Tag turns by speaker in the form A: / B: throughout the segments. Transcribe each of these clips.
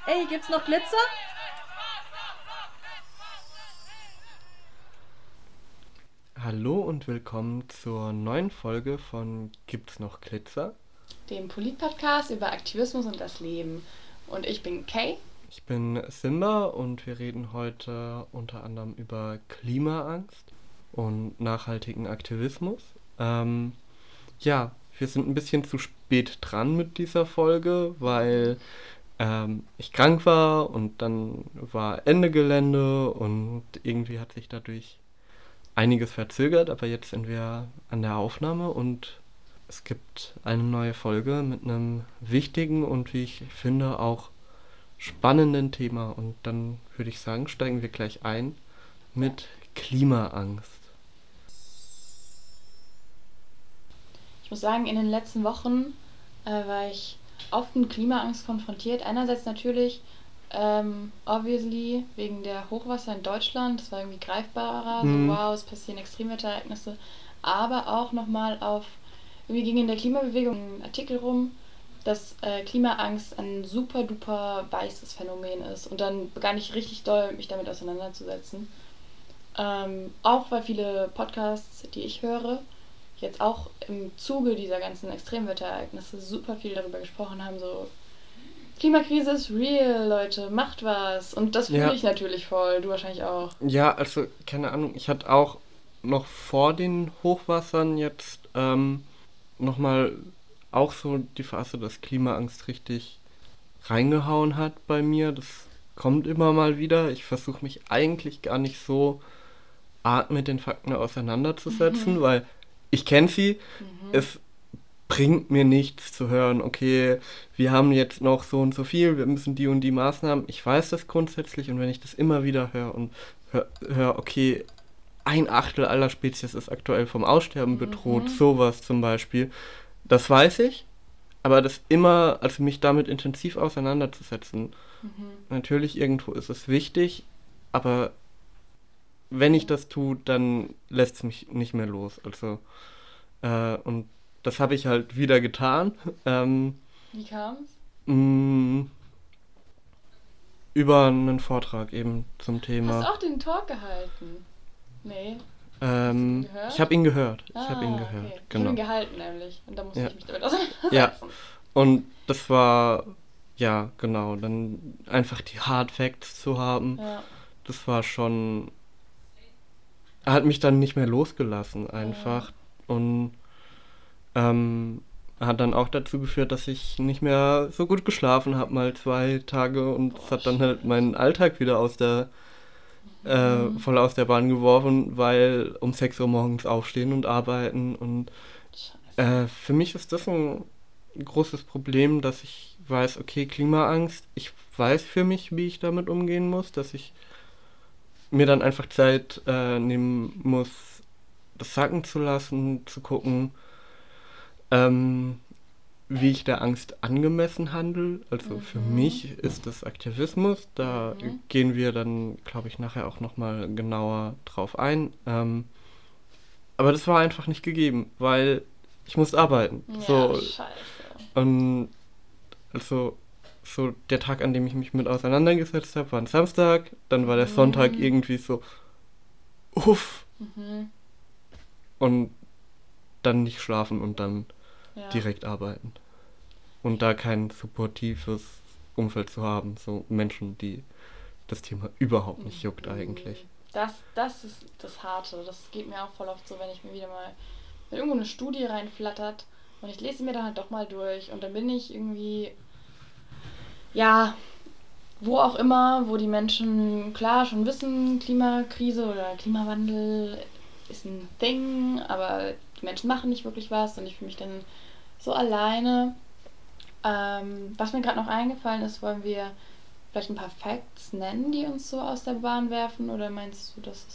A: Ey, gibt's noch Glitzer?
B: Hallo und willkommen zur neuen Folge von Gibt's noch Glitzer?
C: Dem Polit-Podcast über Aktivismus und das Leben. Und ich bin Kay.
B: Ich bin Simba und wir reden heute unter anderem über Klimaangst und nachhaltigen Aktivismus. Ja, wir sind ein bisschen zu spät dran mit dieser Folge, weil ich krank war und dann war Ende Gelände und irgendwie hat sich dadurch einiges verzögert, aber jetzt sind wir an der Aufnahme und es gibt eine neue Folge mit einem wichtigen und wie ich finde auch spannenden Thema. Und dann würde ich sagen, steigen wir gleich ein mit Klimaangst.
C: Ich muss sagen, in den letzten Wochen war ich oft mit Klimaangst konfrontiert. Einerseits natürlich, obviously, wegen der Hochwasser in Deutschland. Das war irgendwie greifbarer. So, wow, es passieren Extremwetterereignisse. Aber auch nochmal irgendwie ging in der Klimabewegung ein Artikel rum, dass Klimaangst ein super duper weißes Phänomen ist. Und dann begann ich richtig doll, mich damit auseinanderzusetzen. Auch weil viele Podcasts, die ich höre, jetzt auch im Zuge dieser ganzen Extremwetterereignisse super viel darüber gesprochen haben, so Klimakrise ist real, Leute, macht was. Und das fühle ich natürlich voll, du wahrscheinlich auch.
B: Ja, also keine Ahnung, ich hatte auch noch vor den Hochwassern jetzt nochmal auch so die Phase, dass Klimaangst richtig reingehauen hat bei mir. Das kommt immer mal wieder. Ich versuche mich eigentlich gar nicht so arg mit den Fakten auseinanderzusetzen, weil ich kenne sie. Es bringt mir nichts zu hören, okay, wir haben jetzt noch so und so viel, wir müssen die und die Maßnahmen. Ich weiß das grundsätzlich und wenn ich das immer wieder höre und höre, okay, 1/8 aller Spezies ist aktuell vom Aussterben bedroht, sowas zum Beispiel, das weiß ich, aber das immer, also mich damit intensiv auseinanderzusetzen, natürlich irgendwo ist es wichtig, aber wenn ich das tue, dann lässt es mich nicht mehr los, also und das habe ich halt wieder getan.
C: Wie kam's?
B: Über einen Vortrag eben zum Thema.
C: Hast du auch den Talk gehalten? Nee.
B: Ich habe ihn gehört.
C: Okay.
B: Genau.
C: Ich habe ihn gehalten nämlich. Und da musste ich mich damit auseinandersetzen.
B: Ja, und das war, ja, genau, dann einfach die Hard Facts zu haben, das war schon, hat mich dann nicht mehr losgelassen einfach und hat dann auch dazu geführt, dass ich nicht mehr so gut geschlafen habe, mal 2 Tage und es hat dann halt meinen Alltag wieder voll aus der Bahn geworfen, weil um 6 Uhr morgens aufstehen und arbeiten und für mich ist das ein großes Problem, dass ich weiß, okay, Klimaangst, ich weiß für mich, wie ich damit umgehen muss, dass ich mir dann einfach Zeit nehmen muss, das sacken zu lassen, zu gucken, wie ich der Angst angemessen handle. Also für mich ist das Aktivismus, da gehen wir dann, glaube ich, nachher auch nochmal genauer drauf ein. Aber das war einfach nicht gegeben, weil ich musste arbeiten.
C: Ja,
B: so,
C: scheiße.
B: und also so der Tag, an dem ich mich mit auseinandergesetzt habe, war ein Samstag, dann war der Sonntag irgendwie so uff. Und dann nicht schlafen und dann direkt arbeiten. Und da kein supportives Umfeld zu haben, so Menschen, die das Thema überhaupt nicht juckt eigentlich.
C: Das ist das Harte. Das geht mir auch voll oft so, wenn ich mir wieder mal wenn irgendwo eine Studie reinflattert und ich lese sie mir dann halt doch mal durch und dann bin ich irgendwie, ja, wo auch immer, wo die Menschen klar schon wissen, Klimakrise oder Klimawandel ist ein Ding, aber die Menschen machen nicht wirklich was und ich fühle mich dann so alleine. Was mir gerade noch eingefallen ist, wollen wir vielleicht ein paar Facts nennen, die uns so aus der Bahn werfen, oder meinst du, dass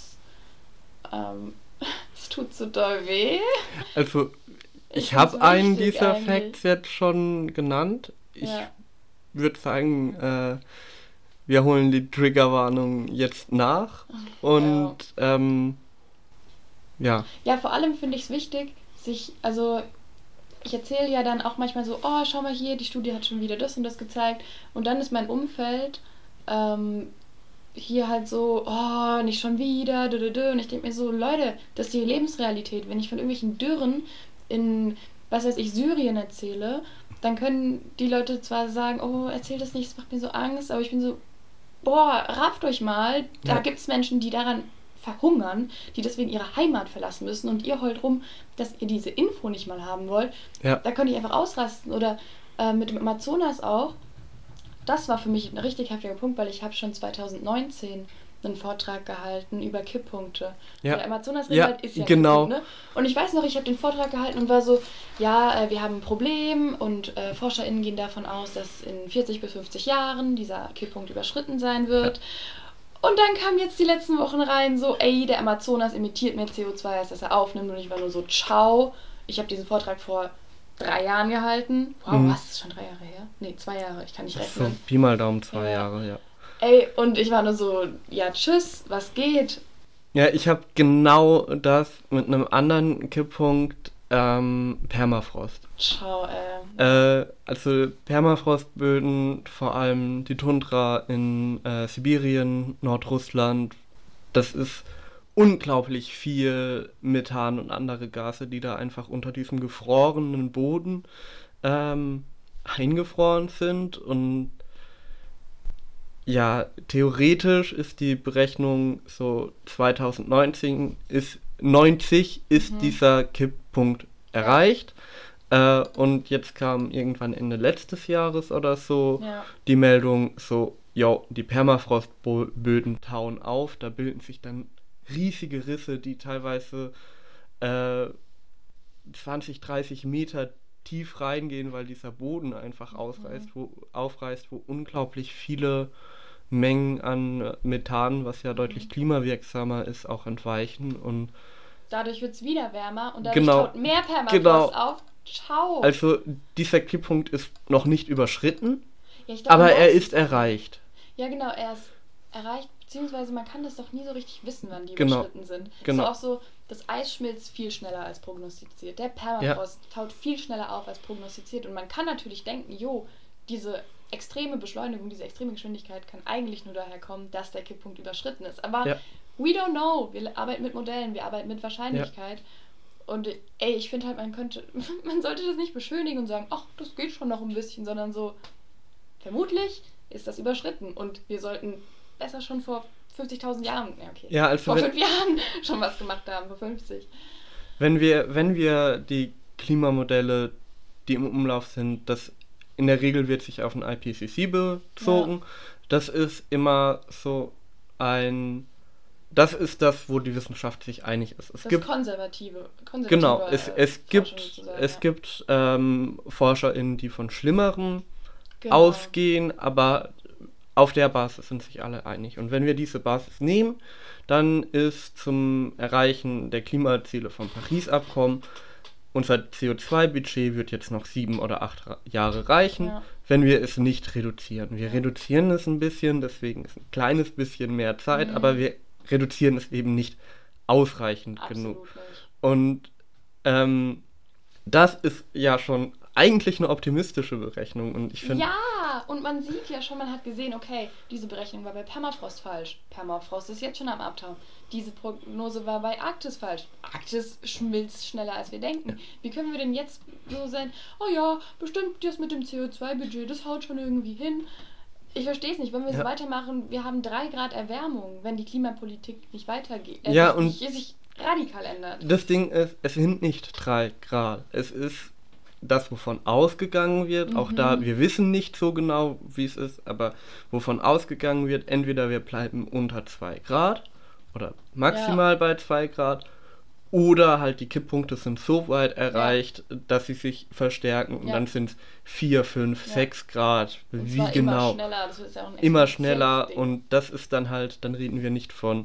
C: es tut so doll weh?
B: Also, ich habe einen dieser Facts jetzt schon genannt. Ich würde sagen, wir holen die Triggerwarnung jetzt nach und
C: Ja, vor allem finde ich es wichtig, sich, also ich erzähle ja dann auch manchmal so, oh, schau mal hier, die Studie hat schon wieder das und das gezeigt. Und dann ist mein Umfeld hier halt so, oh, nicht schon wieder, und ich denke mir so, Leute, das ist die Lebensrealität. Wenn ich von irgendwelchen Dürren in, was weiß ich, Syrien erzähle, dann können die Leute zwar sagen, oh, erzähl das nicht, es macht mir so Angst, aber ich bin so, boah, rafft euch mal, da gibt es Menschen, die daran verhungern, die deswegen ihre Heimat verlassen müssen und ihr heult rum, dass ihr diese Info nicht mal haben wollt.
B: Ja.
C: Da könnte ich einfach ausrasten. Oder mit dem Amazonas auch. Das war für mich ein richtig heftiger Punkt, weil ich habe schon 2019 einen Vortrag gehalten über Kipppunkte.
B: Ja.
C: Der Amazonas-Regenwald ist ja
B: genau.
C: Kipppunkt, ne? Und ich weiß noch, ich habe den Vortrag gehalten und war so, ja, wir haben ein Problem und ForscherInnen gehen davon aus, dass in 40 bis 50 Jahren dieser Kipppunkt überschritten sein wird. Ja. Und dann kamen jetzt die letzten Wochen rein, so, ey, der Amazonas emittiert mehr CO2, als dass er aufnimmt. Und ich war nur so, ciao. Ich habe diesen Vortrag vor 3 Jahren gehalten. Wow, was? Ist schon 3 Jahre her? Nee, 2 Jahre, ich kann nicht rechnen.
B: So, Pi mal Daumen, 2 Jahre, ja.
C: Ey, und ich war nur so, ja, tschüss, was geht?
B: Ja, ich habe genau das mit einem anderen Kipppunkt, Permafrost.
C: Ciao,
B: also Permafrostböden, vor allem die Tundra in Sibirien, Nordrussland, das ist unglaublich viel Methan und andere Gase, die da einfach unter diesem gefrorenen Boden eingefroren sind. Und ja, theoretisch ist die Berechnung so 2019 90 ist dieser Kipppunkt erreicht. Und jetzt kam irgendwann Ende letztes Jahres oder so die Meldung so, jo, die Permafrostböden tauen auf, da bilden sich dann riesige Risse, die teilweise 20, 30 Meter tief reingehen, weil dieser Boden einfach aufreißt, wo unglaublich viele Mengen an Methan, was ja deutlich klimawirksamer ist, auch entweichen. Und
C: dadurch wird es wieder wärmer und dadurch taut mehr Permafrost auf. Ciao.
B: Also dieser Kipppunkt ist noch nicht überschritten, aber er ist erreicht.
C: Ja, genau, er ist erreicht, beziehungsweise man kann das doch nie so richtig wissen, wann die überschritten sind.
B: Genau.
C: So auch so, das Eis schmilzt viel schneller als prognostiziert. Der Permafrost taut viel schneller auf als prognostiziert. Und man kann natürlich denken, diese extreme Beschleunigung, diese extreme Geschwindigkeit kann eigentlich nur daher kommen, dass der Kipppunkt überschritten ist. Aber we don't know. Wir arbeiten mit Modellen, wir arbeiten mit Wahrscheinlichkeit. Und ich finde halt, man sollte das nicht beschönigen und sagen, ach, das geht schon noch ein bisschen, sondern so, vermutlich ist das überschritten und wir sollten besser schon vor 50.000 Jahren, vor 5 Jahren schon was gemacht haben, vor 50.
B: Wenn wir die Klimamodelle, die im Umlauf sind, das in der Regel wird sich auf ein IPCC bezogen, das ist immer so das ist das, wo die Wissenschaft sich einig ist. Es gibt konservative
C: genau,
B: es gibt ForscherInnen, die von Schlimmeren ausgehen, aber auf der Basis sind sich alle einig. Und wenn wir diese Basis nehmen, dann ist zum Erreichen der Klimaziele vom Paris-Abkommen unser CO2-Budget wird jetzt noch 7 oder 8 Jahre reichen, wenn wir es nicht reduzieren. Wir reduzieren es ein bisschen, deswegen ist ein kleines bisschen mehr Zeit, aber wir reduzieren es eben nicht ausreichend genug. Nicht. Und das ist ja schon eigentlich eine optimistische Berechnung. Und ich finde.
C: Ja, und man sieht ja schon, man hat gesehen, okay, diese Berechnung war bei Permafrost falsch. Permafrost ist jetzt schon am Abtauen. Diese Prognose war bei Arktis falsch. Arktis schmilzt schneller, als wir denken. Ja. Wie können wir denn jetzt so sein, oh ja, bestimmt das mit dem CO2-Budget, das haut schon irgendwie hin. Ich verstehe es nicht, wenn wir so weitermachen, wir haben 3 Grad Erwärmung, wenn die Klimapolitik nicht weitergeht, sich radikal ändert.
B: Das Ding ist, es sind nicht 3 Grad. Es ist das, wovon ausgegangen wird, auch da, wir wissen nicht so genau, wie es ist, aber wovon ausgegangen wird, entweder wir bleiben unter 2 Grad oder maximal bei 2 Grad oder halt die Kipppunkte sind so weit erreicht, dass sie sich verstärken und dann sind es 4, 5, 6 Grad, und wie genau.
C: Immer schneller, das ist ja auch ein
B: immer schneller und das ist dann halt, dann reden wir nicht von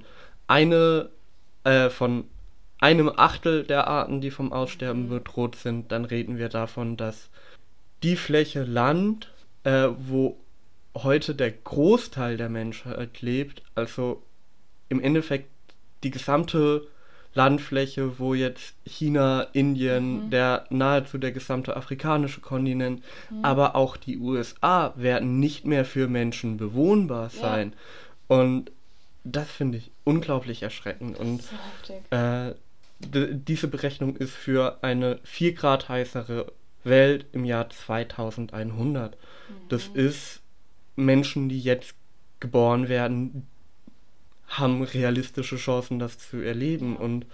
B: von einem Achtel der Arten, die vom Aussterben bedroht sind, dann reden wir davon, dass die Fläche Land, wo heute der Großteil der Menschheit lebt, also im Endeffekt die gesamte Landfläche, wo jetzt China, Indien, nahezu der gesamte afrikanische Kontinent, aber auch die USA werden nicht mehr für Menschen bewohnbar sein. Und das finde ich unglaublich erschreckend. Und
C: Das ist so heftig.
B: diese Berechnung ist für eine 4 Grad heißere Welt im Jahr 2100. Das ist, Menschen, die jetzt geboren werden, haben realistische Chancen, das zu erleben. Und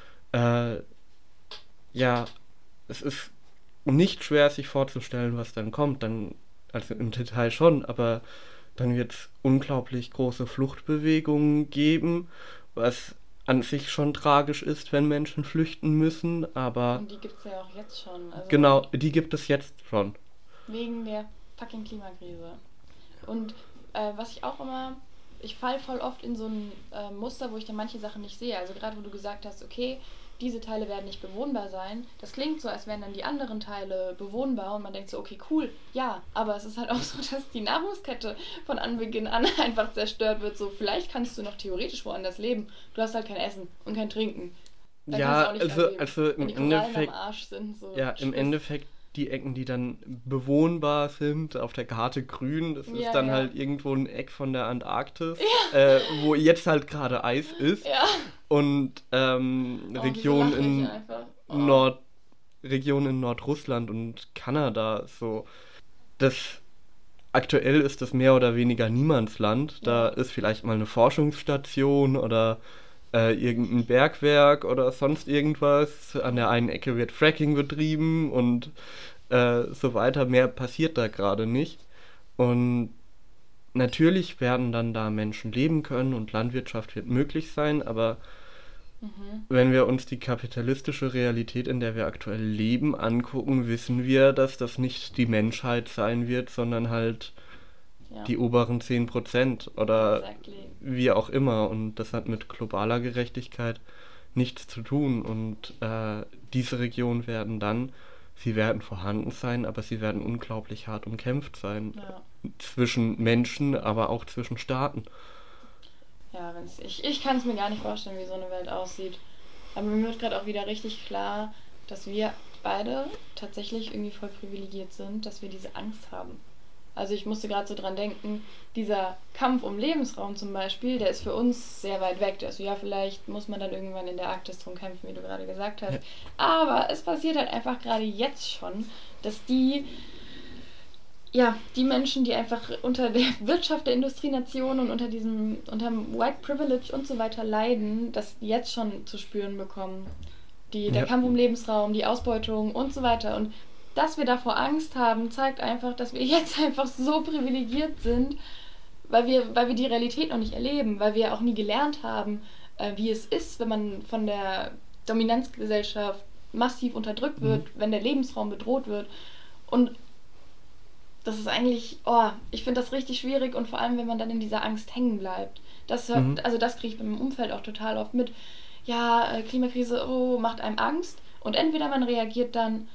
B: es ist nicht schwer, sich vorzustellen, was dann kommt. Also im Detail schon, aber dann wird es unglaublich große Fluchtbewegungen geben, was an sich schon tragisch ist, wenn Menschen flüchten müssen, aber
C: Und die gibt es ja auch jetzt schon. Also
B: genau, die gibt es jetzt schon.
C: wegen der fucking Klimakrise. Und was ich auch immer, ich falle voll oft in so ein Muster, wo ich dann manche Sachen nicht sehe. Also gerade wo du gesagt hast, okay, diese Teile werden nicht bewohnbar sein. Das klingt so, als wären dann die anderen Teile bewohnbar und man denkt so, okay, cool, ja. Aber es ist halt auch so, dass die Nahrungskette von Anbeginn an einfach zerstört wird. So, vielleicht kannst du noch theoretisch woanders leben. Du hast halt kein Essen und kein Trinken. Dann
B: Ja,
C: kannst du auch nicht überleben.
B: also im
C: Wenn die Korallen
B: Endeffekt,
C: am Arsch sind. So,
B: ja, im Endeffekt die Ecken, die dann bewohnbar sind, auf der Karte grün, das ist
C: Ja,
B: dann
C: ja.
B: halt irgendwo ein Eck von der Antarktis, wo jetzt halt gerade Eis ist.
C: Ja.
B: Und
C: Diese
B: Regionen in
C: Lachfläche einfach.
B: Regionen in Nordrussland und Kanada, so. Aktuell ist das mehr oder weniger Niemandsland. Da ist vielleicht mal eine Forschungsstation oder irgendein Bergwerk oder sonst irgendwas. An der einen Ecke wird Fracking betrieben und so weiter. Mehr passiert da gerade nicht. Und natürlich werden dann da Menschen leben können und Landwirtschaft wird möglich sein, aber wenn wir uns die kapitalistische Realität, in der wir aktuell leben, angucken, wissen wir, dass das nicht die Menschheit sein wird, sondern halt
C: Ja.
B: die oberen 10% oder
C: Exactly.
B: wie auch immer. Und das hat mit globaler Gerechtigkeit nichts zu tun. Und diese Regionen sie werden vorhanden sein, aber sie werden unglaublich hart umkämpft sein.
C: Ja.
B: Zwischen Menschen, aber auch zwischen Staaten.
C: Ja, ich kann es mir gar nicht vorstellen, wie so eine Welt aussieht. Aber mir wird gerade auch wieder richtig klar, dass wir beide tatsächlich irgendwie voll privilegiert sind, dass wir diese Angst haben. Also ich musste gerade so dran denken, dieser Kampf um Lebensraum zum Beispiel, der ist für uns sehr weit weg. Also ja, vielleicht muss man dann irgendwann in der Arktis drum kämpfen, wie du gerade gesagt hast.
B: Ja.
C: Aber es passiert halt einfach gerade jetzt schon, dass die Menschen, die einfach unter der Wirtschaft der Industrienation und unter dem White Privilege und so weiter leiden, dass die jetzt schon zu spüren bekommen. Der Kampf um Lebensraum, die Ausbeutung und so weiter. Und dass wir davor Angst haben, zeigt einfach, dass wir jetzt einfach so privilegiert sind, weil wir die Realität noch nicht erleben, weil wir auch nie gelernt haben, wie es ist, wenn man von der Dominanzgesellschaft massiv unterdrückt wird, wenn der Lebensraum bedroht wird. Und das ist eigentlich, ich finde das richtig schwierig und vor allem, wenn man dann in dieser Angst hängen bleibt. Das kriege ich beim Umfeld auch total oft mit. Ja, Klimakrise, macht einem Angst. Und entweder man reagiert dann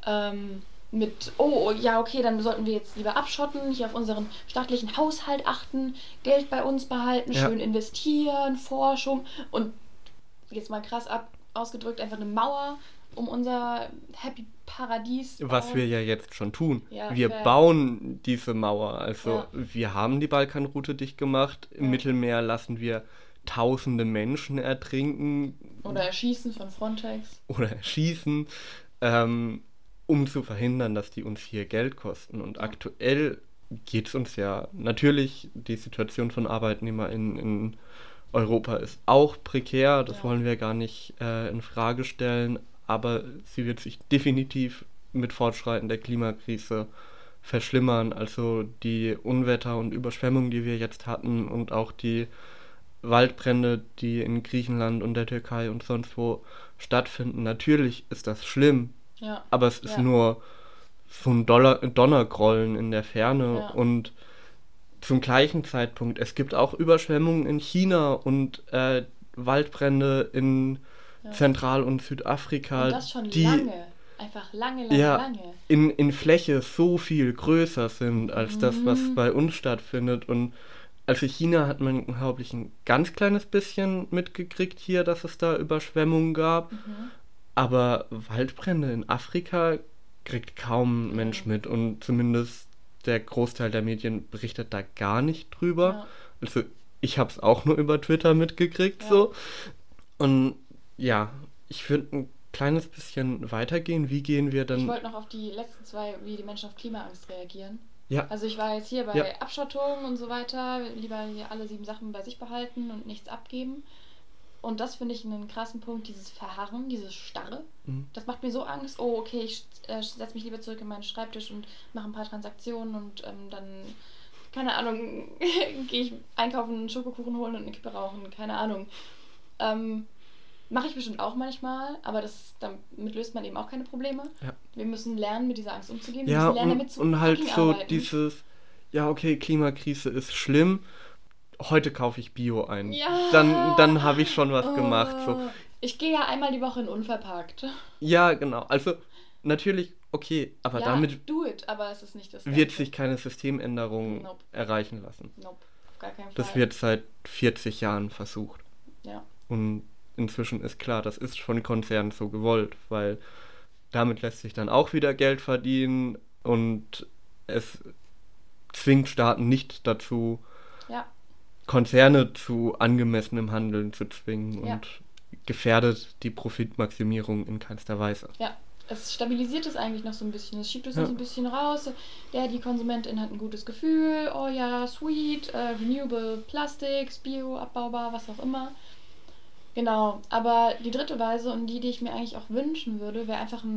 C: mit, okay, dann sollten wir jetzt lieber abschotten, hier auf unseren staatlichen Haushalt achten, Geld bei uns behalten, schön investieren, Forschung und jetzt mal krass ausgedrückt, einfach eine Mauer um unser Happy Paradies bauen.
B: Was wir ja jetzt schon tun.
C: Ja,
B: wir bauen diese Mauer. Also wir haben die Balkanroute dicht gemacht. Im Mittelmeer lassen wir tausende Menschen ertrinken.
C: Oder erschießen von Frontex.
B: Um zu verhindern, dass die uns hier Geld kosten. Und aktuell geht es uns ja, natürlich, die Situation von ArbeitnehmerInnen in Europa ist auch prekär, das wollen wir gar nicht in Frage stellen, aber sie wird sich definitiv mit Fortschreiten der Klimakrise verschlimmern. Also die Unwetter und Überschwemmungen, die wir jetzt hatten und auch die Waldbrände, die in Griechenland und der Türkei und sonst wo stattfinden. Natürlich ist das schlimm, aber es ist nur so ein Donnergrollen in der Ferne und zum gleichen Zeitpunkt, es gibt auch Überschwemmungen in China und Waldbrände in Zentral- und Südafrika,
C: und das schon lange. Einfach lange.
B: In Fläche so viel größer sind als das, was bei uns stattfindet. Und Also China hat man, glaube ich, ein ganz kleines bisschen mitgekriegt hier, dass es da Überschwemmungen gab. Aber Waldbrände in Afrika kriegt kaum ein Mensch mit. Und zumindest der Großteil der Medien berichtet da gar nicht drüber.
C: Ja.
B: Also ich habe es auch nur über Twitter mitgekriegt so. Und ja, ich würde ein kleines bisschen weitergehen. Wie gehen wir
C: Ich
B: dann...
C: wollte noch auf die letzten zwei, wie die Menschen auf Klimaangst reagieren.
B: Ja,
C: Also ich war jetzt hier bei
B: Ja.
C: Abschottung und so weiter, lieber hier alle 7 Sachen bei sich behalten und nichts abgeben. Und das finde ich einen krassen Punkt, dieses Verharren, dieses Starre.
B: Mhm.
C: Das macht mir so Angst. Oh, okay, ich setze mich lieber zurück in meinen Schreibtisch und mache ein paar Transaktionen und dann, keine Ahnung, gehe ich einkaufen, einen Schokokuchen holen und eine Kippe rauchen, keine Ahnung. Mache ich bestimmt auch manchmal, aber damit löst man eben auch keine Probleme.
B: Ja.
C: Wir müssen lernen, mit dieser Angst umzugehen. Wir
B: Ja,
C: müssen lernen, damit zu
B: und halt
C: fucking
B: so
C: arbeiten.
B: dieses, ja, okay, Klimakrise ist schlimm, heute kaufe ich Bio ein.
C: Ja.
B: Dann habe ich schon was gemacht. So.
C: Ich gehe ja einmal die Woche in Unverpackt.
B: Ja, genau. Also natürlich, okay, aber
C: Ja,
B: damit
C: do it, aber es ist nicht das
B: wird
C: Gleiche.
B: sich keine Systemänderung
C: Nope.
B: erreichen lassen.
C: Nope, auf gar keinen Fall.
B: Das wird seit 40 Jahren versucht.
C: Ja.
B: Und inzwischen ist klar, das ist von Konzernen so gewollt, weil damit lässt sich dann auch wieder Geld verdienen und es zwingt Staaten nicht dazu,
C: Ja.
B: Konzerne zu angemessenem Handeln zu zwingen
C: Ja.
B: und gefährdet die Profitmaximierung in keinster Weise.
C: Ja. Es stabilisiert es eigentlich noch so ein bisschen. Es schiebt es noch so ein bisschen raus. Die Konsumentin hat ein gutes Gefühl. Oh ja, sweet, renewable Plastics, bio, abbaubar, was auch immer. Genau, aber die dritte Weise und die ich mir eigentlich auch wünschen würde, wäre einfach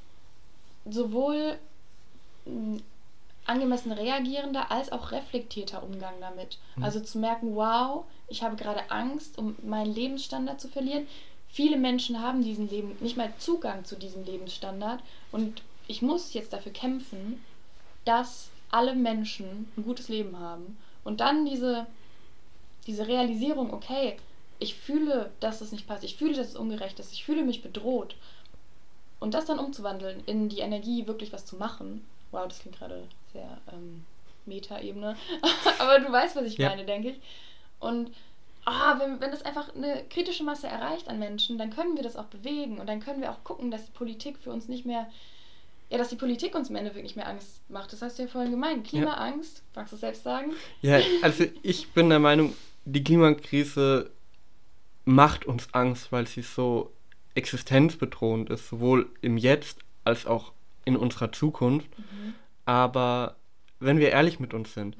C: sowohl ein angemessen reagierender als auch reflektierter Umgang damit. Also zu merken, wow, ich habe gerade Angst, um meinen Lebensstandard zu verlieren. Viele Menschen haben nicht mal Zugang zu diesem Lebensstandard und ich muss jetzt dafür kämpfen, dass alle Menschen ein gutes Leben haben. Und dann diese Realisierung, okay, ich fühle, dass es nicht passt, ich fühle, dass es ungerecht ist, ich fühle mich bedroht. Und das dann umzuwandeln in die Energie, wirklich was zu machen. Wow, das klingt gerade sehr Meta-Ebene. Aber du weißt, was ich meine, denke ich. Und wenn das einfach eine kritische Masse erreicht an Menschen, dann können wir das auch bewegen. Und dann können wir auch gucken, dass die Politik für uns nicht mehr, dass die Politik uns im Endeffekt nicht mehr Angst macht. Das hast du ja vorhin gemeint. Klimaangst, magst du es selbst sagen?
B: Ja, also ich bin der Meinung, die Klimakrise macht uns Angst, weil sie so existenzbedrohend ist, sowohl im Jetzt als auch in unserer Zukunft. Aber wenn wir ehrlich mit uns sind,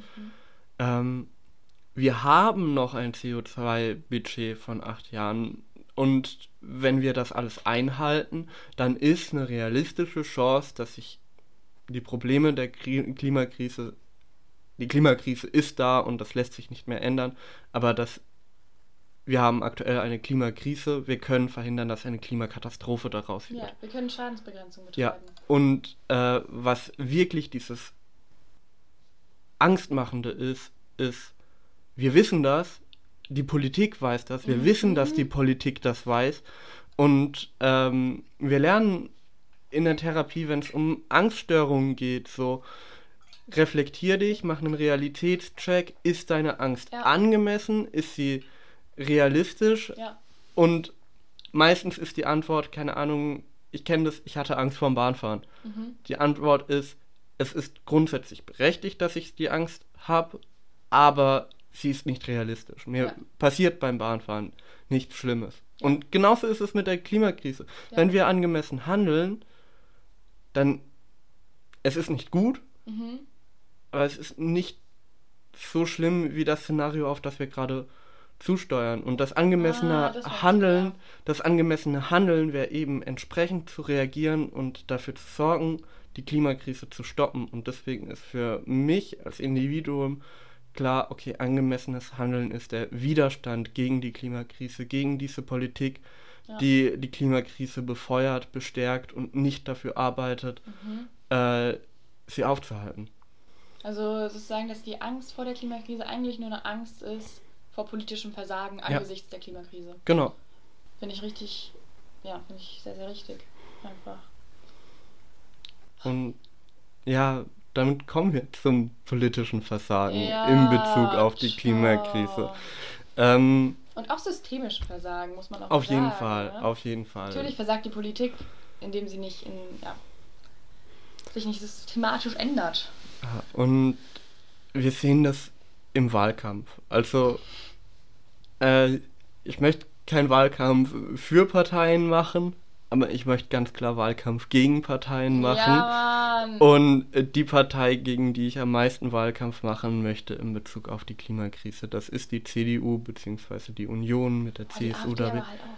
B: wir haben noch ein CO2-Budget von 8 Jahren und wenn wir das alles einhalten, dann ist eine realistische Chance, dass sich die Probleme der Klimakrise, die Klimakrise ist da und das lässt sich nicht mehr ändern, aber wir haben aktuell eine Klimakrise, wir können verhindern, dass eine Klimakatastrophe daraus wird.
C: Ja, wir können Schadensbegrenzung betreiben.
B: Ja, und was wirklich dieses Angstmachende ist, wir wissen das, die Politik weiß das, wir wissen, dass die Politik das weiß und wir lernen in der Therapie, wenn es um Angststörungen geht, so reflektier dich, mach einen Realitätscheck, ist deine Angst angemessen, ist sie realistisch und meistens ist die Antwort, keine Ahnung, ich kenne das, ich hatte Angst vorm Bahnfahren. Die Antwort ist, es ist grundsätzlich berechtigt, dass ich die Angst habe, aber sie ist nicht realistisch. Mir passiert beim Bahnfahren nichts Schlimmes. Und genauso ist es mit der Klimakrise. Wenn wir angemessen handeln, dann, es ist nicht gut, aber es ist nicht so schlimm wie das Szenario, auf das wir gerade zusteuern. Und das angemessene Handeln wäre eben entsprechend zu reagieren und dafür zu sorgen, die Klimakrise zu stoppen. Und deswegen ist für mich als Individuum klar, okay, angemessenes Handeln ist der Widerstand gegen die Klimakrise, gegen diese Politik, die die Klimakrise befeuert, bestärkt und nicht dafür arbeitet, sie aufzuhalten.
C: Also sozusagen, dass die Angst vor der Klimakrise eigentlich nur eine Angst ist vor politischem Versagen angesichts der Klimakrise.
B: Genau.
C: Finde ich richtig, finde ich sehr, sehr richtig. Einfach.
B: Und ja, damit kommen wir zum politischen Versagen
C: Ja,
B: in Bezug auf die
C: schon.
B: Klimakrise.
C: Und auch systemisches Versagen, muss man auch
B: Auf jeden
C: sagen.
B: Fall,
C: Ne?
B: auf jeden Fall.
C: Natürlich versagt die Politik, indem sie sich nicht systematisch ändert.
B: Ja, und wir sehen das im Wahlkampf. Also, ich möchte keinen Wahlkampf für Parteien machen, aber ich möchte ganz klar Wahlkampf gegen Parteien machen.
C: Ja, Mann.
B: Und die Partei, gegen die ich am meisten Wahlkampf machen möchte in Bezug auf die Klimakrise, das ist die CDU bzw. die Union mit der
C: Die
B: CSU.
C: AfD aber halt auch.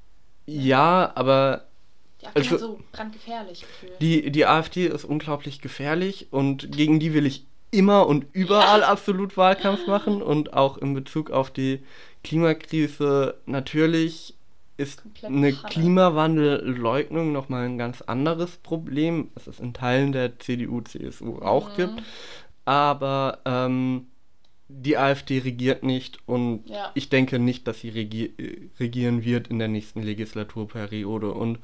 B: Ja, aber
C: Die AfD
B: also
C: ist so brandgefährlich gefühlt.
B: die AfD ist unglaublich gefährlich und gegen die will ich immer und überall absolut Wahlkampf machen und auch in Bezug auf die Klimakrise. Natürlich ist
C: Komplett
B: eine
C: Panne.
B: Klimawandelleugnung nochmal ein ganz anderes Problem, was es in Teilen der CDU, CSU auch gibt. Aber die AfD regiert nicht und
C: Ja.
B: ich denke nicht, dass sie regieren wird in der nächsten Legislaturperiode. Und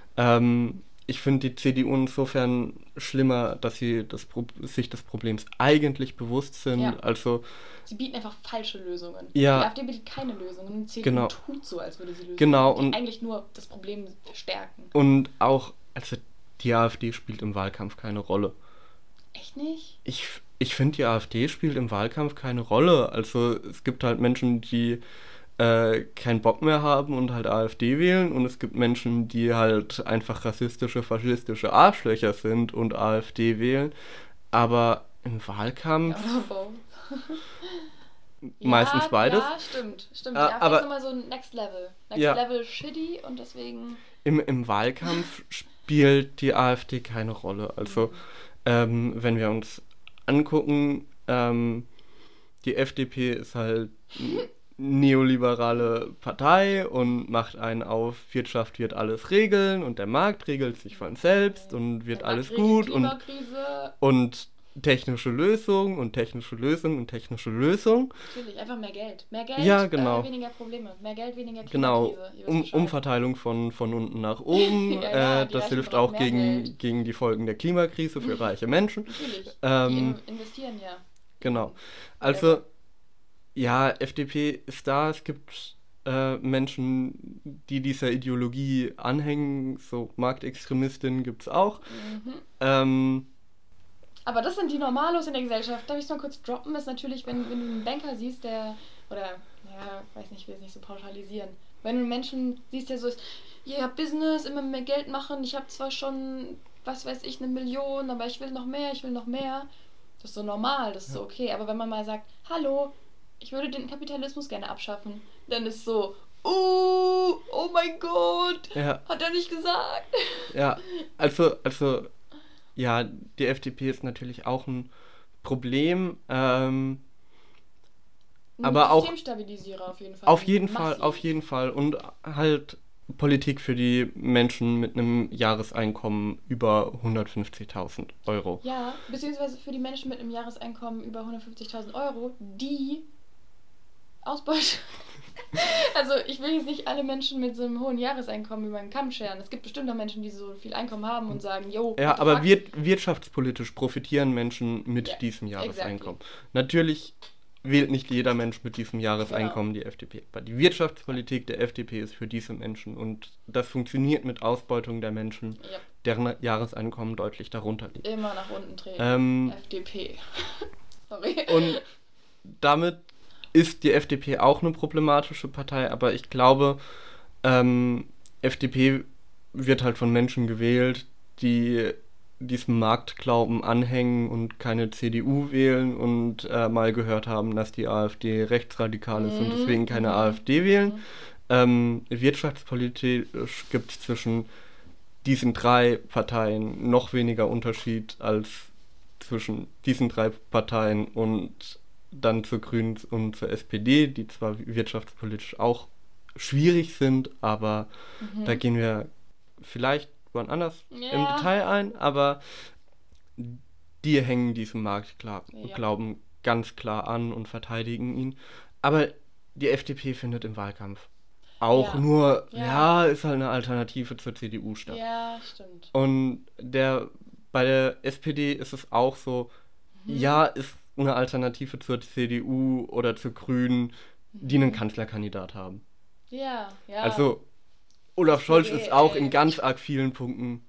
B: ich finde die CDU insofern schlimmer, dass sie sich des Problems eigentlich bewusst sind.
C: Ja.
B: Also
C: Sie bieten einfach falsche Lösungen.
B: Ja.
C: Die AfD bietet keine Lösungen. Die CDU
B: Genau.
C: tut so, als würde sie Lösungen
B: Genau,
C: bieten, die
B: und-
C: eigentlich nur das Problem verstärken.
B: und auch, also die AfD spielt im Wahlkampf keine Rolle.
C: Echt nicht?
B: Ich finde, die AfD spielt im Wahlkampf keine Rolle. Also es gibt halt Menschen, die keinen Bock mehr haben und halt AfD wählen und es gibt Menschen, die halt einfach rassistische, faschistische Arschlöcher sind und AfD wählen. Aber im Wahlkampf
C: Ja, oder wow.
B: meistens beides.
C: Ja, stimmt. Die
B: Ah,
C: AfD
B: aber-
C: ist nochmal so ein Next Level. Next
B: Ja.
C: Level shitty und deswegen...
B: Im Wahlkampf spielt die AfD keine Rolle. Also, wenn wir uns angucken, die FDP ist halt eine neoliberale Partei und macht einen auf, Wirtschaft wird alles regeln und der Markt regelt sich von selbst und wird
C: Der
B: alles
C: Markt regelt
B: gut
C: Klimakrise.
B: und technische Lösung und technische Lösung und technische Lösung.
C: Natürlich, einfach mehr Geld. Mehr Geld,
B: Ja, genau.
C: weniger Probleme. Mehr Geld, weniger
B: Genau,
C: Klimakrise. Ihr wisst Bescheid.
B: Umverteilung von unten nach oben.
C: Ja, die
B: das
C: Reichen
B: hilft
C: brauchen
B: auch
C: mehr
B: gegen,
C: Geld.
B: gegen die Folgen der Klimakrise für reiche Menschen.
C: Natürlich.
B: Ähm,
C: Die investieren ja.
B: Genau. Also, ja, FDP ist da. Es gibt Menschen, die dieser Ideologie anhängen. So Marktextremistinnen gibt es auch.
C: Aber das sind die Normalos in der Gesellschaft. Darf ich es mal kurz droppen? Ist natürlich, wenn du einen Banker siehst, der, oder, ja, weiß nicht, ich will es nicht so pauschalisieren. Wenn du einen Menschen siehst, der so ist, ja, Business, immer mehr Geld machen, ich habe zwar schon, was weiß ich, 1 Million, aber ich will noch mehr, ich will noch mehr. Das ist so normal, das ist so okay. Aber wenn man mal sagt, hallo, ich würde den Kapitalismus gerne abschaffen, dann ist so, oh mein Gott,
B: Ja.
C: hat er nicht gesagt.
B: Ja, also, ja, die FDP ist natürlich auch ein Problem. Aber auch
C: Systemstabilisierer auf jeden Fall.
B: auf
C: Massiv.
B: jeden Fall. Und halt Politik für die Menschen mit einem Jahreseinkommen über 150.000 Euro.
C: Ja, beziehungsweise für die Menschen mit einem Jahreseinkommen über 150.000 Euro, die Ausbeute. Also ich will jetzt nicht alle Menschen mit so einem hohen Jahreseinkommen über den Kamm scheren. Es gibt bestimmt auch Menschen, die so viel Einkommen haben und sagen, yo,
B: Ja,
C: what the
B: aber
C: fuck?
B: wirtschaftspolitisch profitieren Menschen mit
C: Ja,
B: diesem Jahreseinkommen.
C: exactly.
B: Natürlich wählt nicht jeder Mensch mit diesem Jahreseinkommen die FDP. Aber die Wirtschaftspolitik der FDP ist für diese Menschen und das funktioniert mit Ausbeutung der Menschen,
C: Ja,
B: deren Jahreseinkommen deutlich darunter liegt.
C: immer nach unten drehen. FDP. Sorry.
B: Und damit ist die FDP auch eine problematische Partei, aber ich glaube, FDP wird halt von Menschen gewählt, die diesem Marktglauben anhängen und keine CDU wählen und mal gehört haben, dass die AfD rechtsradikal ist und deswegen keine AfD wählen. Wirtschaftspolitisch gibt es zwischen diesen drei Parteien noch weniger Unterschied als zwischen diesen drei Parteien und dann zur Grünen und zur SPD, die zwar wirtschaftspolitisch auch schwierig sind, aber da gehen wir vielleicht wann anders im
C: Ja.
B: Detail ein, aber die hängen diesem Marktglauben ganz klar an und verteidigen ihn. Aber die FDP findet im Wahlkampf auch
C: Ja.
B: nur,
C: Ja.
B: ist halt eine Alternative zur CDU statt.
C: Ja, stimmt.
B: Und der bei der SPD ist es auch so, ja, ist eine Alternative zur CDU oder zur Grünen, die einen Kanzlerkandidat haben.
C: Ja, ja.
B: Also Olaf Scholz
C: SPD,
B: ist auch in
C: ey.
B: ganz arg vielen Punkten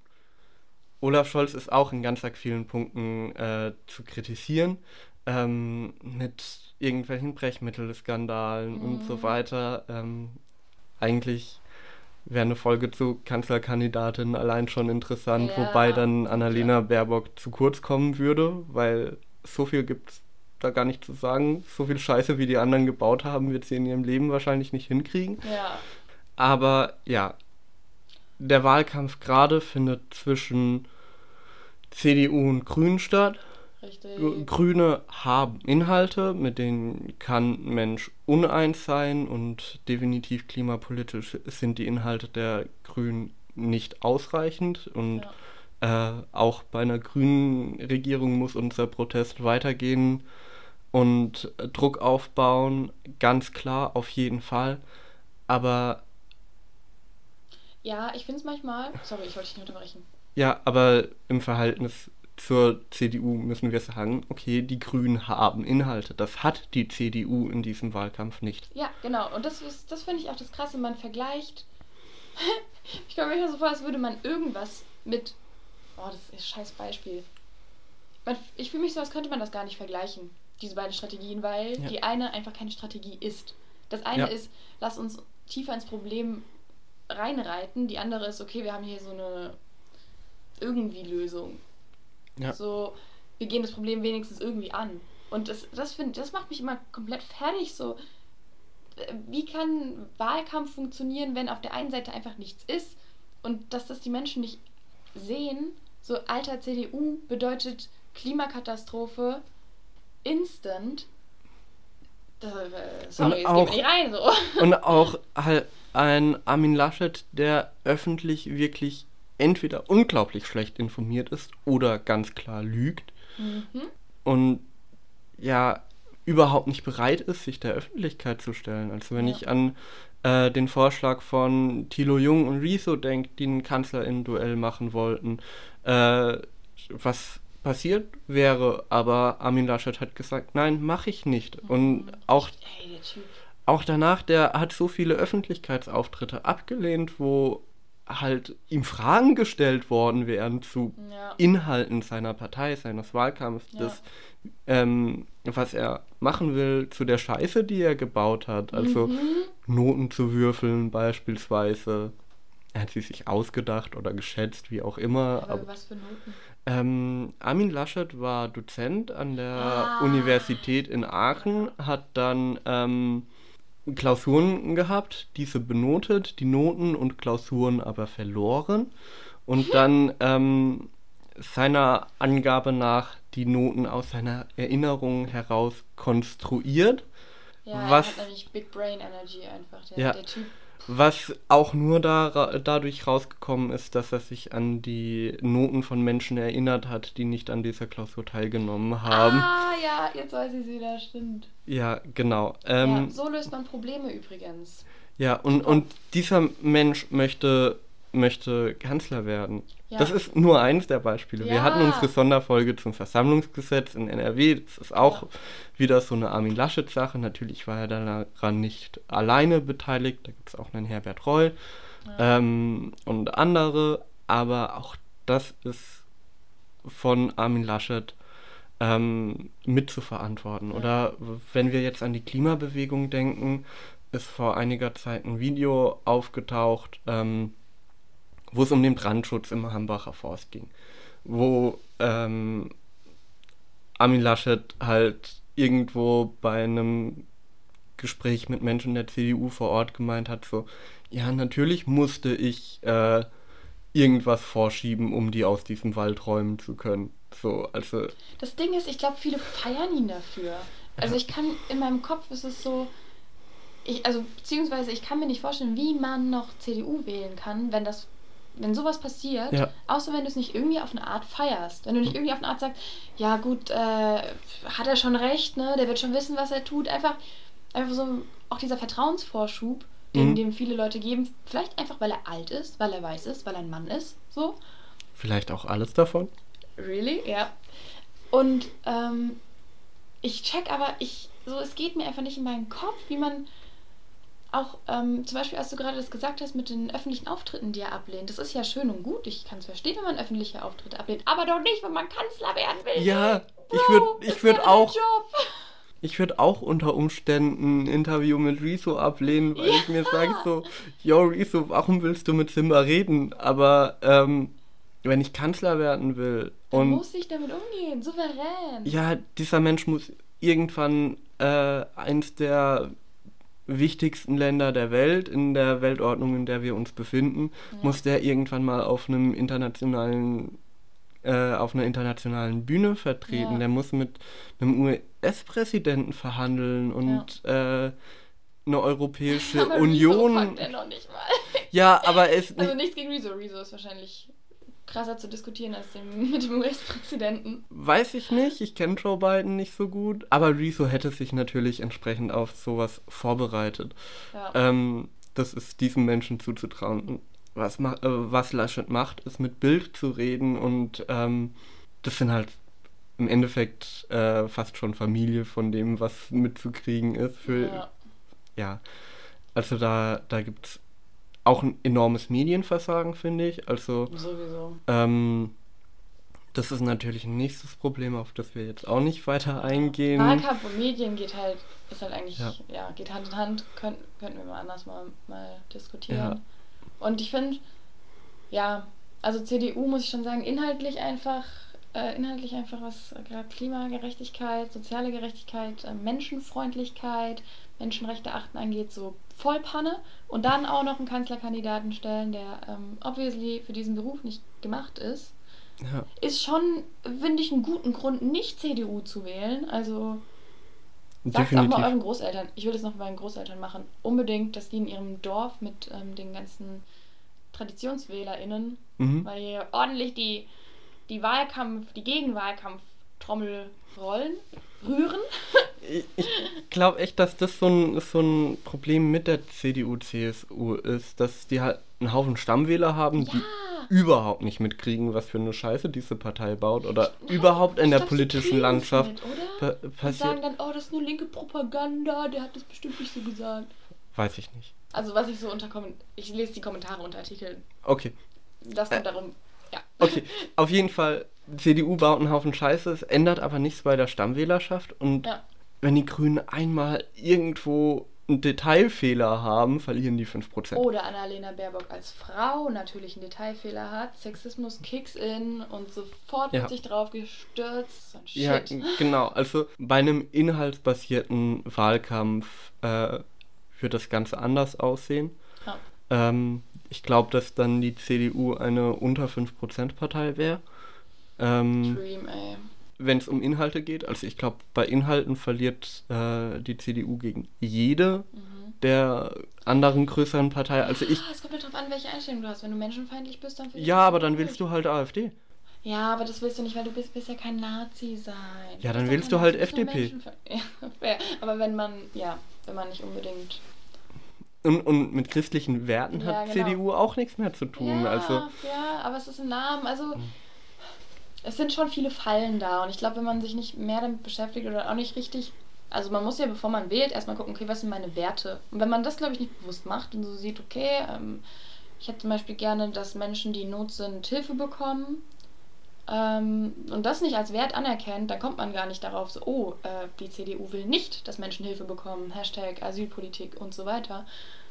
B: zu kritisieren, mit irgendwelchen Brechmittelskandalen und so weiter. Eigentlich wäre eine Folge zu Kanzlerkandidatin allein schon interessant,
C: Ja,
B: wobei dann Annalena
C: ja.
B: Baerbock zu kurz kommen würde, weil so viel gibt's da gar nicht zu sagen. So viel Scheiße, wie die anderen gebaut haben, wird sie in ihrem Leben wahrscheinlich nicht hinkriegen.
C: Ja.
B: Aber ja, der Wahlkampf gerade findet zwischen CDU und Grünen statt.
C: Richtig.
B: Grüne haben Inhalte, mit denen kann ein Mensch uneins sein, und definitiv klimapolitisch sind die Inhalte der Grünen nicht ausreichend, und auch bei einer grünen Regierung muss unser Protest weitergehen und Druck aufbauen, ganz klar, auf jeden Fall. Aber
C: Ja, ich finde es manchmal. Sorry, ich wollte dich nicht unterbrechen.
B: ja, aber im Verhältnis zur CDU müssen wir sagen, okay, die Grünen haben Inhalte. Das hat die CDU in diesem Wahlkampf nicht.
C: Ja, genau. Und das finde ich auch das Krasse. Man vergleicht. Ich komme mir so vor, als würde man irgendwas mit. Oh, das ist ein scheiß Beispiel. Ich fühle mich so, als könnte man das gar nicht vergleichen, diese beiden Strategien, weil die eine einfach keine Strategie ist. Das eine ist, lass uns tiefer ins Problem reinreiten. Die andere ist, okay, wir haben hier so eine irgendwie Lösung.
B: Ja.
C: So, wir gehen das Problem wenigstens irgendwie an. Und das macht mich immer komplett fertig. So, wie kann Wahlkampf funktionieren, wenn auf der einen Seite einfach nichts ist und dass das die Menschen nicht sehen? So, alter CDU bedeutet Klimakatastrophe instant. Sorry, es geht mir nicht rein. So.
B: Und auch halt ein Armin Laschet, der öffentlich wirklich entweder unglaublich schlecht informiert ist oder ganz klar lügt und ja überhaupt nicht bereit ist, sich der Öffentlichkeit zu stellen. Also wenn ich an den Vorschlag von Thilo Jung und Rezo denke, die ein KanzlerInnen-Duell machen wollten, was passiert wäre, aber Armin Laschet hat gesagt, nein, mache ich nicht. Und auch danach, der hat so viele Öffentlichkeitsauftritte abgelehnt, wo halt ihm Fragen gestellt worden wären zu Inhalten seiner Partei, seines Wahlkampfs, was er machen will, zu der Scheiße, die er gebaut hat. Also Noten zu würfeln beispielsweise. Er hat sie sich ausgedacht oder geschätzt, wie auch immer.
C: Aber was für Noten?
B: Armin Laschet war Dozent an der Universität in Aachen, hat dann Klausuren gehabt, diese benotet, die Noten und Klausuren aber verloren und dann seiner Angabe nach die Noten aus seiner Erinnerung heraus konstruiert.
C: Ja, er hat nämlich Big Brain Energy einfach, der Typ.
B: Was auch nur dadurch rausgekommen ist, dass er sich an die Noten von Menschen erinnert hat, die nicht an dieser Klausur teilgenommen haben.
C: Ja, jetzt weiß ich es wieder, stimmt.
B: Ja, genau.
C: So löst man Probleme übrigens.
B: Ja, und dieser Mensch möchte Kanzler werden. Ja. Das ist nur eines der Beispiele. Wir hatten unsere Sonderfolge zum Versammlungsgesetz in NRW. Das ist auch wieder so eine Armin Laschet-Sache. Natürlich war er daran nicht alleine beteiligt. Da gibt es auch einen Herbert Reul und andere. Aber auch das ist von Armin Laschet mit zu verantworten. Ja. Oder wenn wir jetzt an die Klimabewegung denken, ist vor einiger Zeit ein Video aufgetaucht, wo es um den Brandschutz im Hambacher Forst ging, wo Armin Laschet halt irgendwo bei einem Gespräch mit Menschen der CDU vor Ort gemeint hat, so, ja, natürlich musste ich irgendwas vorschieben, um die aus diesem Wald räumen zu können. So, also.
C: Das Ding ist, ich glaube, viele feiern ihn dafür. Also in meinem Kopf ist es so, beziehungsweise ich kann mir nicht vorstellen, wie man noch CDU wählen kann, wenn sowas passiert, außer wenn du es nicht irgendwie auf eine Art feierst. Wenn du nicht irgendwie auf eine Art sagst, ja gut, hat er schon recht, ne? Der wird schon wissen, was er tut. Einfach so, auch dieser Vertrauensvorschub, den dem viele Leute geben, vielleicht einfach, weil er alt ist, weil er weiß ist, weil er ein Mann ist, so.
B: Vielleicht auch alles davon?
C: Really? Ja. Und ich check aber, es geht mir einfach nicht in meinen Kopf, wie man auch, zum Beispiel, als du gerade das gesagt hast mit den öffentlichen Auftritten, die er ablehnt. Das ist ja schön und gut. Ich kann es verstehen, wenn man öffentliche Auftritte ablehnt. Aber doch nicht, wenn man Kanzler werden will.
B: Ja,
C: Bro,
B: ich würde auch.
C: Job.
B: Ich würde auch unter Umständen ein Interview mit Rezo ablehnen, weil ich mir sage so, yo Rezo, warum willst du mit Simba reden? Aber wenn ich Kanzler werden will
C: Dann muss ich damit umgehen, souverän.
B: ja, dieser Mensch muss irgendwann eins der wichtigsten Länder der Welt, in der Weltordnung, in der wir uns befinden, muss der irgendwann mal auf einer internationalen Bühne vertreten.
C: Ja.
B: Der muss mit einem US-Präsidenten verhandeln und eine Europäische
C: aber
B: Union.
C: Rezo packt er noch nicht mal.
B: Ja, aber es
C: Also nichts gegen Rezo. Rezo ist wahrscheinlich krasser zu diskutieren als mit dem US-Präsidenten.
B: weiß ich nicht, ich kenne Joe Biden nicht so gut, aber Rezo hätte sich natürlich entsprechend auf sowas vorbereitet.
C: Ja.
B: Das ist diesem Menschen zuzutrauen. Was Laschet macht, ist mit Bild zu reden und das sind halt im Endeffekt fast schon Familie von dem, was mitzukriegen ist. Ja, also da gibt es auch ein enormes Medienversagen, finde ich. Also
C: Sowieso.
B: das ist natürlich ein nächstes Problem, auf das wir jetzt auch nicht weiter eingehen.
C: Wahlkampf und Medien ist halt eigentlich,
B: Ja.
C: geht Hand in Hand, könnten wir mal anders mal diskutieren.
B: Ja.
C: Und ich finde, ja, also CDU muss ich schon sagen, inhaltlich einfach was gerade Klimagerechtigkeit, soziale Gerechtigkeit, Menschenfreundlichkeit, Menschenrechte achten angeht, so voll Panne. Und dann auch noch einen Kanzlerkandidaten stellen, der obviously für diesen Beruf nicht gemacht ist.
B: Ja.
C: Ist schon, finde ich, einen guten Grund, nicht CDU zu wählen. Also sagt auch mal euren Großeltern. Ich will das noch bei meinen Großeltern machen. Unbedingt, dass die in ihrem Dorf mit den ganzen TraditionswählerInnen, weil hier ordentlich die Gegenwahlkampftrommel rühren.
B: Ich glaube echt, dass das so ein Problem mit der CDU, CSU ist, dass die halt einen Haufen Stammwähler haben, die überhaupt nicht mitkriegen, was für eine Scheiße diese Partei baut oder überhaupt in der politischen Landschaft
C: passiert. Und sagen dann, das ist nur linke Propaganda, der hat das bestimmt nicht so gesagt.
B: Weiß ich nicht.
C: Also was ich so ich lese die Kommentare unter Artikeln.
B: Okay.
C: Das kommt darum, ja.
B: Okay, auf jeden Fall, CDU baut einen Haufen Scheiße, es ändert aber nichts bei der Stammwählerschaft und wenn die Grünen einmal irgendwo einen Detailfehler haben, verlieren die 5%.
C: Oder Annalena Baerbock als Frau natürlich einen Detailfehler hat, Sexismus kicks in und sofort wird sich drauf gestürzt. So ein Shit.
B: Ja, genau. Also bei einem inhaltsbasierten Wahlkampf wird das Ganze anders aussehen. Ja. Ich glaube, dass dann die CDU eine unter 5% Partei wäre.
C: Dream, ey.
B: Wenn es um Inhalte geht. Also ich glaube, bei Inhalten verliert die CDU gegen jede der anderen größeren Partei. Also
C: es kommt ja drauf an, welche Einstellung du hast. Wenn du menschenfeindlich bist, dann
B: ja, aber dann willst du halt AfD.
C: Ja, aber das willst du nicht, weil du bist ja kein Nazi sein.
B: Ja, dann willst du halt FDP.
C: Ja, aber wenn man nicht unbedingt...
B: Und mit christlichen Werten hat CDU auch nichts mehr zu tun.
C: Ja, aber es ist ein Name. Also es sind schon viele Fallen da. Und ich glaube, wenn man sich nicht mehr damit beschäftigt oder auch nicht richtig... Also man muss ja, bevor man wählt, erstmal gucken, okay, was sind meine Werte? Und wenn man das, glaube ich, nicht bewusst macht und so sieht, okay, ich hätte zum Beispiel gerne, dass Menschen, die in Not sind, Hilfe bekommen und das nicht als Wert anerkennt, dann kommt man gar nicht darauf, so, die CDU will nicht, dass Menschen Hilfe bekommen, Hashtag Asylpolitik und so weiter.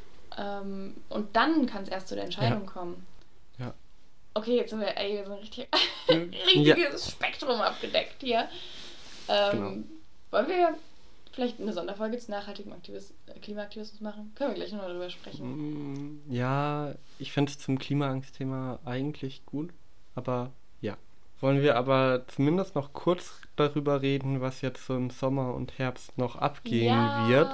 C: Und dann kann es erst zu der Entscheidung kommen.
B: Ja.
C: Okay, jetzt sind wir so ein richtiges Spektrum abgedeckt hier.
B: Genau.
C: Wollen wir vielleicht eine Sonderfolge zu nachhaltigem Klimaaktivismus machen? Können wir gleich noch darüber sprechen.
B: Ja, ich fände es zum Klimaangstthema eigentlich gut, aber ja. Wollen wir aber zumindest noch kurz darüber reden, was jetzt so im Sommer und Herbst noch abgehen wird.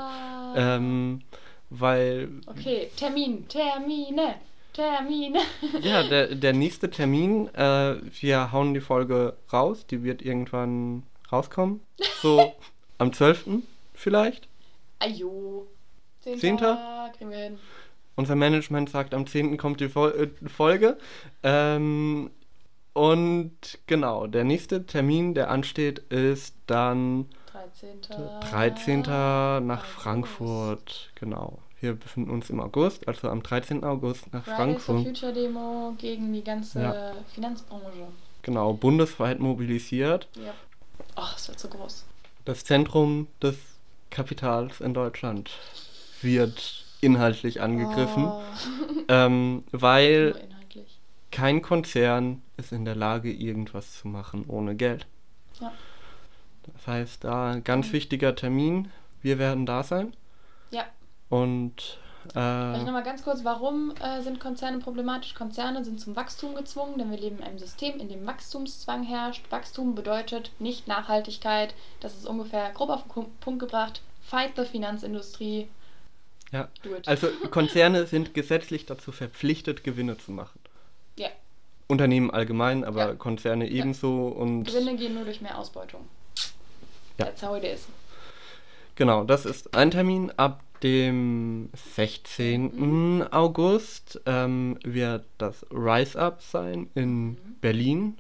B: Weil...
C: Okay, Termine.
B: Ja, der nächste Termin, wir hauen die Folge raus, die wird irgendwann rauskommen. So am 12. vielleicht.
C: Ajo. 10. Kriegen wir hin. Unser
B: Management sagt, am 10. kommt die Folge. Und genau, der nächste Termin, der ansteht, ist dann 13. nach Frankfurt. Genau. Wir befinden uns im August, also am 13. August nach
C: Fridays for
B: Frankfurt.
C: Future Demo gegen die ganze Finanzbranche.
B: Genau, bundesweit mobilisiert.
C: Ja. Oh, das wird so groß.
B: Das Zentrum des Kapitals in Deutschland wird inhaltlich angegriffen,
C: Oh.
B: weil
C: Nur inhaltlich.
B: kein Konzern ist in der Lage, irgendwas zu machen ohne Geld.
C: Ja.
B: Das heißt, da ein ganz wichtiger Termin. Wir werden da sein.
C: Ja.
B: Und
C: Vielleicht nochmal ganz kurz, warum sind Konzerne problematisch? Konzerne sind zum Wachstum gezwungen, denn wir leben in einem System, in dem Wachstumszwang herrscht. Wachstum bedeutet nicht Nachhaltigkeit. Das ist ungefähr grob auf den Punkt gebracht. Fight the Finanzindustrie.
B: ja,
C: Do it.
B: also Konzerne sind gesetzlich dazu verpflichtet, Gewinne zu machen.
C: Ja,
B: Unternehmen allgemein, aber
C: Ja.
B: Konzerne ebenso. Und
C: Gewinne gehen nur durch mehr Ausbeutung.
B: Ja.
C: That's how it is.
B: genau, das ist ein Termin. Ab dem 16. August wird das Rise Up sein in Berlin.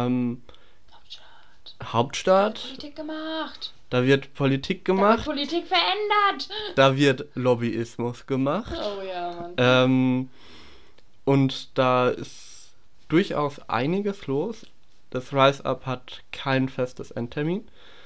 B: Hauptstadt.
C: Politik gemacht.
B: Da wird Politik
C: Da wird
B: gemacht.
C: Politik verändert.
B: Da wird Lobbyismus gemacht.
C: Oh ja, Mann.
B: Und da ist durchaus einiges los. Das Rise Up hat kein festes Endtermin.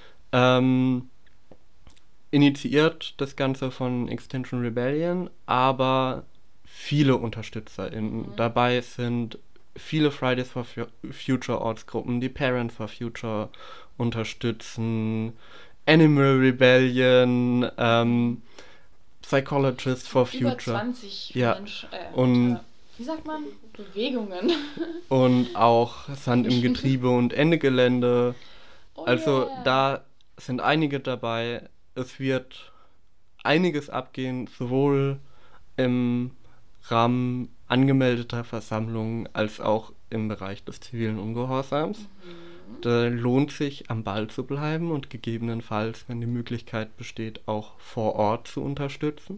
B: Initiiert das Ganze von Extinction Rebellion, aber viele UnterstützerInnen. Dabei sind viele Fridays for Future Ortsgruppen, die Parents for Future unterstützen, Animal Rebellion, Psychologists for
C: Über
B: Future
C: 20
B: Ja.
C: Menschen.
B: Und-
C: Wie sagt man? Bewegungen.
B: und auch Sand im Getriebe und Ende Gelände.
C: Oh
B: Also
C: yeah.
B: da sind einige dabei. Es wird einiges abgehen, sowohl im Rahmen angemeldeter Versammlungen als auch im Bereich des zivilen Ungehorsams. Da lohnt sich, am Ball zu bleiben und gegebenenfalls, wenn die Möglichkeit besteht, auch vor Ort zu unterstützen.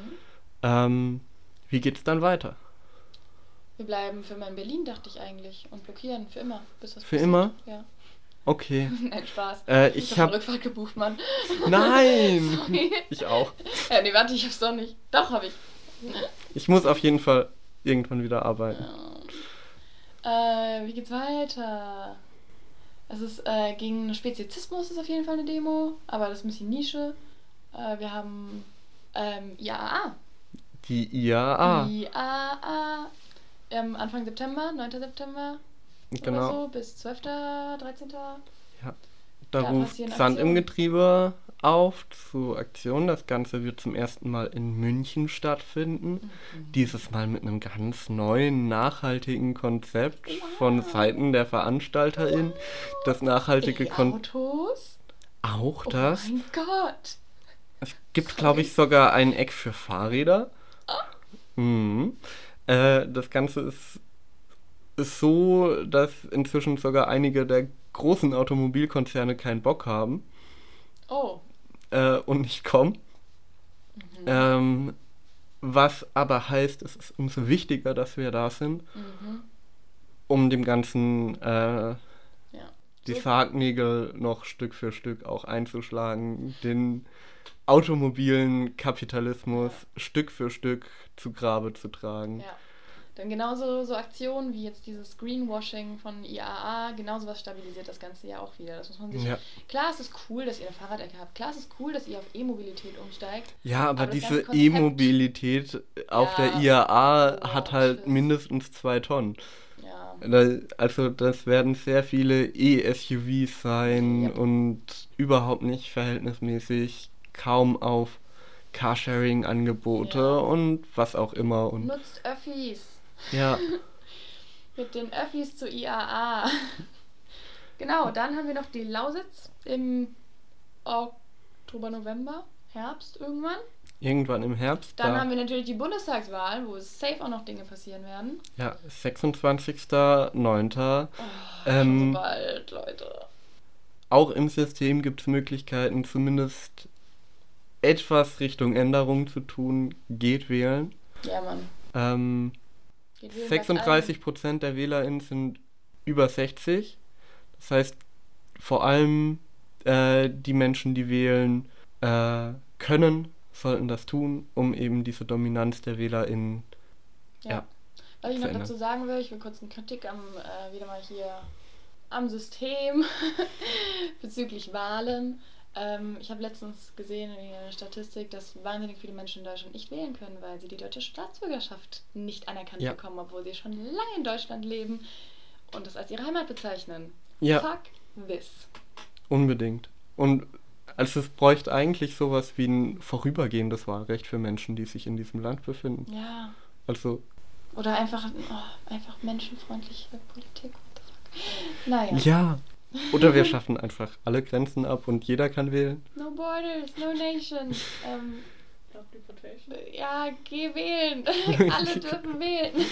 B: Wie geht's dann weiter?
C: Wir bleiben für immer in Berlin, dachte ich eigentlich. Und blockieren für immer. Bis das
B: Für
C: passiert.
B: immer?
C: Ja.
B: Okay.
C: Nein, Spaß.
B: Ich
C: hab
B: hab-
C: Rückfahrt gebucht, Mann.
B: Nein!
C: Sorry.
B: Ich auch.
C: Nee, warte, ich hab's doch nicht. Doch, hab ich.
B: Ich muss auf jeden Fall irgendwann wieder arbeiten.
C: Wie geht's weiter? Es ist gegen Speziesismus ist auf jeden Fall eine Demo, aber das ist ein bisschen Nische. Wir haben IAA.
B: Die IAA.
C: IAA. Anfang September, 9. September oder
B: Genau.
C: so, bis 12., 13.
B: Da
C: Da
B: ruft
C: passieren
B: Sand im
C: Aktionen.
B: Getriebe auf zu Aktionen. Das Ganze wird zum ersten Mal in München stattfinden. Dieses Mal mit einem ganz neuen, nachhaltigen Konzept von Seiten der VeranstalterInnen. Das nachhaltige
C: Autos?
B: Auch
C: Oh
B: das.
C: mein Gott.
B: Es gibt, glaube ich, sogar ein Eck für Fahrräder. Mhm. Das Ganze ist so, dass inzwischen sogar einige der großen Automobilkonzerne keinen Bock haben
C: Oh.
B: und nicht kommen. Was aber heißt, es ist umso wichtiger, dass wir da sind, um dem Ganzen
C: Ja.
B: die
C: So-
B: Sargnägel noch Stück für Stück auch einzuschlagen, den automobilen Kapitalismus Stück für Stück zu Grabe zu tragen.
C: Ja. Dann genauso so Aktionen wie jetzt dieses Greenwashing von IAA, genauso was stabilisiert das Ganze ja auch wieder. Das muss man sich.
B: Ja.
C: Klar, es ist cool, dass ihr eine Fahrradecke habt. Klar, es ist cool, dass ihr auf E-Mobilität umsteigt.
B: Ja, aber
C: Aber das
B: diese
C: ganze Konzept-
B: E-Mobilität auf
C: Ja,
B: der IAA
C: wow,
B: hat halt
C: Schiss.
B: mindestens 2 Tonnen.
C: Ja.
B: Also das werden sehr viele E-SUVs sein
C: Ja.
B: und überhaupt nicht verhältnismäßig, kaum auf Carsharing-Angebote
C: Ja.
B: und was auch immer. Und
C: Nutzt Öffis.
B: ja,
C: Mit den Öffis zu IAA. Genau, dann haben wir noch die Lausitz im Oktober, November, Herbst irgendwann.
B: irgendwann im Herbst.
C: Dann
B: da,
C: haben wir natürlich die Bundestagswahl, wo es safe auch noch Dinge passieren werden.
B: ja, 26.09.
C: Schon so bald, Leute.
B: Auch im System gibt es Möglichkeiten, zumindest etwas Richtung Änderung zu tun. Geht wählen.
C: Ja, Mann. Geht wählen,
B: 36% der WählerInnen sind über 60. Das heißt, vor allem die Menschen, die wählen können, sollten das tun, um eben diese Dominanz der WählerInnen
C: Was ich
B: zu
C: noch
B: ändern.
C: dazu sagen will, ich will kurz eine Kritik wieder mal hier am System bezüglich Wahlen. Ich habe letztens gesehen in der Statistik, dass wahnsinnig viele Menschen in Deutschland nicht wählen können, weil sie die deutsche Staatsbürgerschaft nicht anerkannt bekommen, obwohl sie schon lange in Deutschland leben und das als ihre Heimat bezeichnen.
B: Ja.
C: Fuck this.
B: Unbedingt. Und also es bräuchte eigentlich sowas wie ein vorübergehendes Wahlrecht für Menschen, die sich in diesem Land befinden.
C: Ja.
B: Also.
C: Oder einfach menschenfreundliche Politik. Naja.
B: Ja. Oder wir schaffen einfach alle Grenzen ab und jeder kann wählen.
C: No borders, no nation. Ja, geh wählen. Alle dürfen wählen.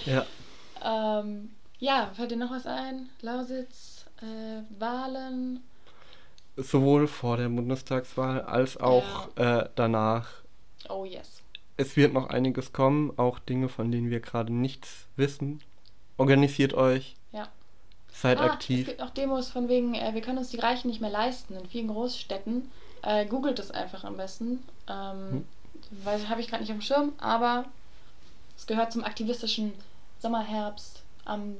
B: Ja.
C: Fällt dir noch was ein? Lausitz, Wahlen.
B: Sowohl vor der Bundestagswahl als auch danach.
C: Oh yes.
B: Es wird noch einiges kommen, auch Dinge, von denen wir gerade nichts wissen. Organisiert euch.
C: Ja.
B: Seid aktiv.
C: Es gibt auch Demos von wegen, wir können uns die Reichen nicht mehr leisten in vielen Großstädten. Googelt es einfach am besten. Habe ich gerade nicht auf dem Schirm, aber es gehört zum aktivistischen Sommerherbst am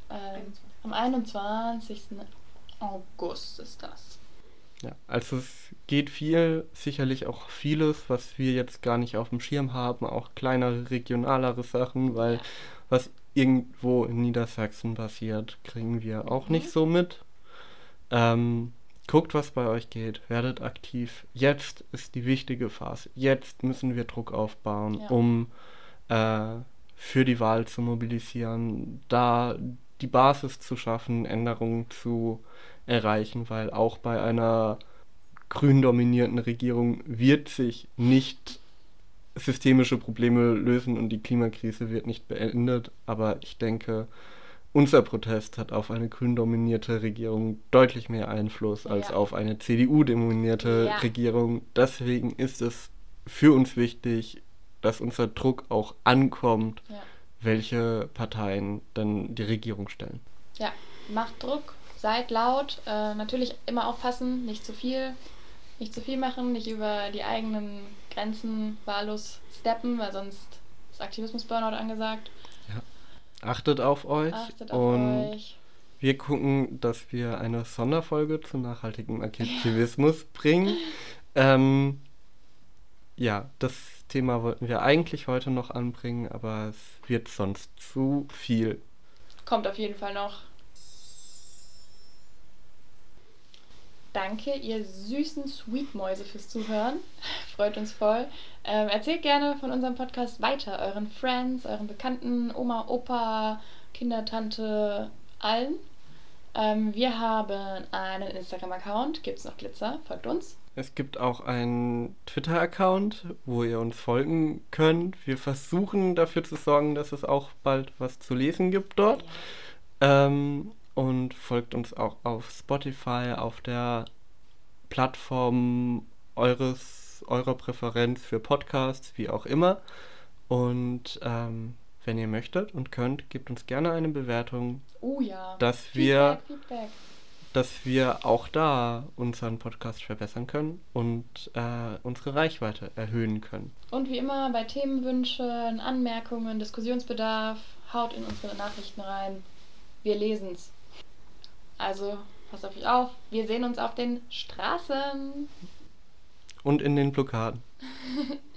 C: 21. August ist das.
B: Ja, also es geht sicherlich auch vieles, was wir jetzt gar nicht auf dem Schirm haben, auch kleinere, regionalere Sachen, weil was irgendwo in Niedersachsen passiert, kriegen wir auch nicht so mit. Guckt, was bei euch geht, werdet aktiv. Jetzt ist die wichtige Phase. Jetzt müssen wir Druck aufbauen, um für die Wahl zu mobilisieren, da die Basis zu schaffen, Änderungen zu erreichen, weil auch bei einer grün dominierten Regierung wird sich nicht systemische Probleme lösen und die Klimakrise wird nicht beendet, aber ich denke, unser Protest hat auf eine grün dominierte Regierung deutlich mehr Einfluss als auf eine CDU-dominierte Regierung. Deswegen ist es für uns wichtig, dass unser Druck auch ankommt, welche Parteien dann die Regierung stellen.
C: Ja, macht Druck, seid laut, natürlich immer aufpassen, nicht zu viel machen, nicht über die eigenen Grenzen wahllos steppen, weil sonst ist Aktivismus-Burnout angesagt.
B: Ja. Achtet auf euch. Wir gucken, dass wir eine Sonderfolge zu nachhaltigem Aktivismus bringen. Das Thema wollten wir eigentlich heute noch anbringen, aber es wird sonst zu viel.
C: Kommt auf jeden Fall noch. Danke, ihr süßen Sweetmäuse fürs Zuhören. Freut uns voll. Erzählt gerne von unserem Podcast weiter, euren Friends, euren Bekannten, Oma, Opa, Kinder, Tante, allen. Wir haben einen Instagram-Account, gibt's noch Glitzer, folgt uns.
B: Es gibt auch einen Twitter-Account, wo ihr uns folgen könnt. Wir versuchen dafür zu sorgen, dass es auch bald was zu lesen gibt dort. Und folgt uns auch auf Spotify, auf der Plattform eurer Präferenz für Podcasts, wie auch immer. Und wenn ihr möchtet und könnt, gebt uns gerne eine Bewertung, dass
C: Feedback.
B: wir auch da unseren Podcast verbessern können und unsere Reichweite erhöhen können.
C: Und wie immer bei Themenwünschen, Anmerkungen, Diskussionsbedarf, haut in unsere Nachrichten rein. Wir lesen's. Also, passt auf euch auf. Wir sehen uns auf den Straßen.
B: Und in den Blockaden.